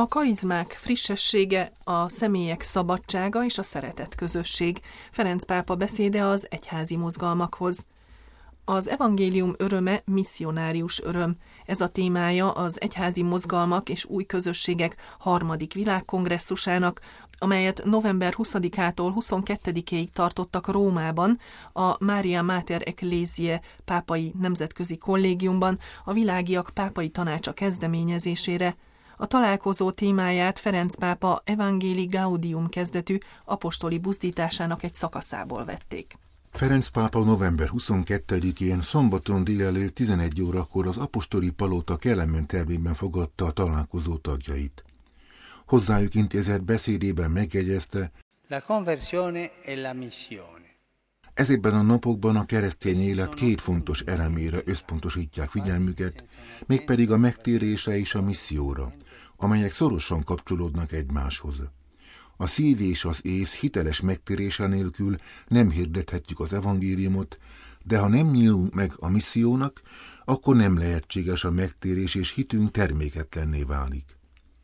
A karizmák frissessége, a személyek szabadsága és a szeretet közösség. Ferenc pápa beszéde az egyházi mozgalmakhoz. Az evangélium öröme misszionárius öröm. Ez a témája az egyházi mozgalmak és új közösségek 3. világkongresszusának, amelyet november 20-ától 22-ig tartottak Rómában, a Maria Mater Ecclesiae pápai nemzetközi kollégiumban, a Világiak pápai tanácsa kezdeményezésére. A találkozó témáját Ferenc pápa Evangelii Gaudium kezdetű apostoli buzdításának egy szakaszából vették. Ferenc pápa november 22-én szombaton délelőtt 11 órakor az apostoli palota Kelemen termében fogadta a találkozó tagjait. Hozzájuk intézett beszédében megjegyezte: La conversione e la missione. Ezekben a napokban a keresztény élet 2 fontos elemére összpontosítják figyelmüket, mégpedig a megtérésre és a misszióra, amelyek szorosan kapcsolódnak egymáshoz. A szív és az ész hiteles megtérése nélkül nem hirdethetjük az evangéliumot, de ha nem nyílunk meg a missziónak, akkor nem lehetséges a megtérés, és hitünk terméketlenné válik.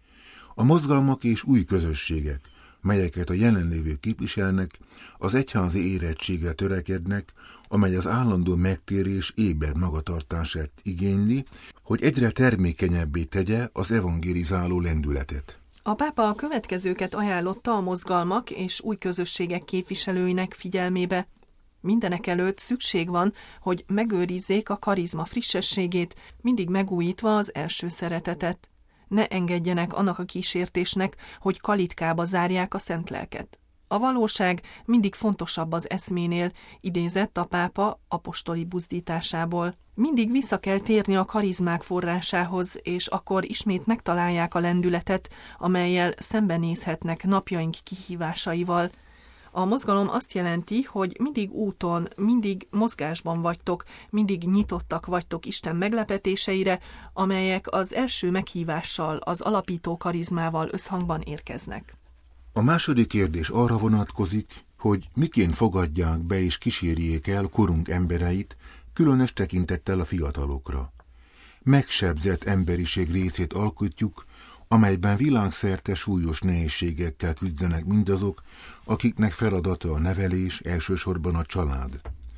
A mozgalmak és új közösségek, melyeket a jelenlévők képviselnek, az egyházi érettségre törekednek, amely az állandó megtérés éber magatartását igényli, hogy egyre termékenyebbé tegye az evangélizáló lendületet. A pápa a következőket ajánlotta a mozgalmak és új közösségek képviselőinek figyelmébe. Mindenekelőtt szükség van, hogy megőrizzék a karizma frissességét, mindig megújítva az első szeretetet. Ne engedjenek annak a kísértésnek, hogy kalitkába zárják a szent lelket. A valóság mindig fontosabb az eszménél, idézett a pápa apostoli buzdításából. Mindig vissza kell térni a karizmák forrásához, és akkor ismét megtalálják a lendületet, amellyel szembenézhetnek napjaink kihívásaival. A mozgalom azt jelenti, hogy mindig úton, mindig mozgásban vagytok, mindig nyitottak vagytok Isten meglepetéseire, amelyek az első meghívással, az alapító karizmával összhangban érkeznek. A második kérdés arra vonatkozik, hogy miként fogadják be és kísérjék el korunk embereit, különös tekintettel a fiatalokra. Megsebzett emberiség részét alkotjuk, amelyben világszerte súlyos nehézségekkel küzdenek mindazok, akiknek feladata a nevelés, elsősorban a család.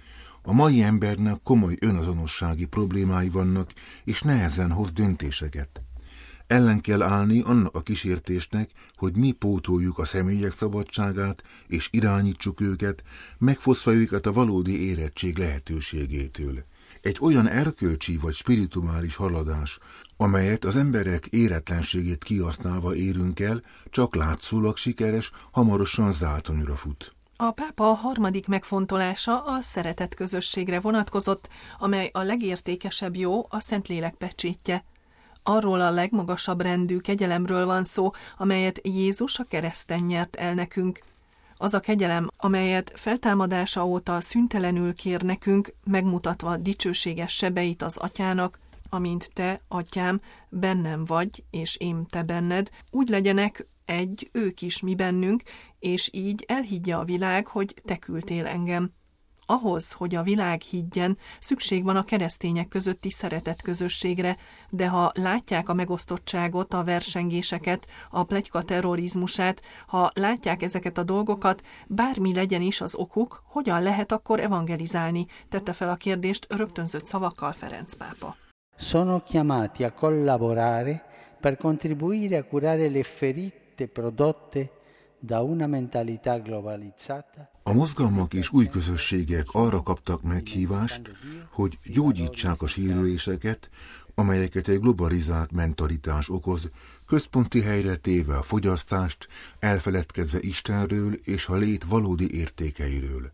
A mai embernek komoly önazonossági problémái vannak, és nehezen hoz döntéseket. Ellen kell állni annak a kísértésnek, hogy mi pótoljuk a személyek szabadságát, és irányítsuk őket, megfosztva őket a valódi érettség lehetőségétől. Egy olyan erkölcsi vagy spirituális haladás, amelyet az emberek éretlenségét kihasználva érünk el, csak látszólag sikeres, hamarosan zátonyra fut. A pápa 3. megfontolása a szeretet közösségre vonatkozott, amely a legértékesebb jó, a Szentlélek pecsétje. Arról a legmagasabb rendű kegyelemről van szó, amelyet Jézus a kereszten nyert el nekünk. Az a kegyelem, amelyet feltámadása óta szüntelenül kér nekünk, megmutatva dicsőséges sebeit az Atyának, amint te, Atyám, bennem vagy, és én te benned, úgy legyenek egy ők is mi bennünk, és így elhiggye a világ, hogy te küldtél engem. Ahhoz, hogy a világ higgyen, szükség van a keresztények közötti szeretetközösségre, de ha látják a megosztottságot, a versengéseket, a pletyka terrorizmusát, ha látják ezeket a dolgokat, bármi legyen is az okuk, hogyan lehet akkor evangelizálni, tette fel a kérdést rögtönzött szavakkal Ferenc pápa. Sono chiamati a collaborare per contribuire a curare le ferite prodotte da una mentalità globalizzata. A mozgalmak és új közösségek arra kaptak meghívást, hogy gyógyítsák a sérüléseket, amelyeket egy globalizált mentalitás okoz, központi helyre téve a fogyasztást, elfeledkezve Istenről és a lét valódi értékeiről.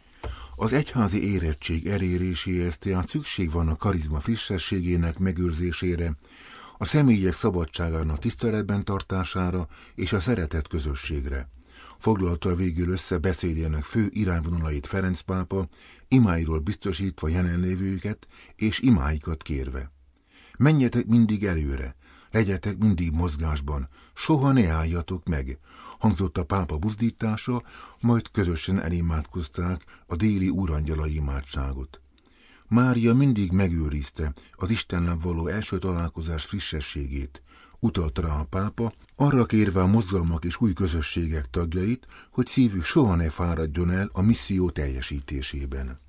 Az egyházi érettség eléréséhez tehát szükség van a karizma frissességének megőrzésére, a személyek szabadságának tiszteletben tartására és a szeretet közösségre. Foglalta végül össze beszédének fő irányvonalait Ferenc pápa, imáiról biztosítva jelenlévőket és imáikat kérve. Menjetek mindig előre, legyetek mindig mozgásban, soha ne álljatok meg, hangzott a pápa buzdítása, majd közösen elimádkozták a déli úrangyalai imádságot. Mária mindig megőrizte az Istennel való első találkozás frissességét, utalt rá a pápa, arra kérve a mozgalmak és új közösségek tagjait, hogy szívük soha ne fáradjon el a misszió teljesítésében.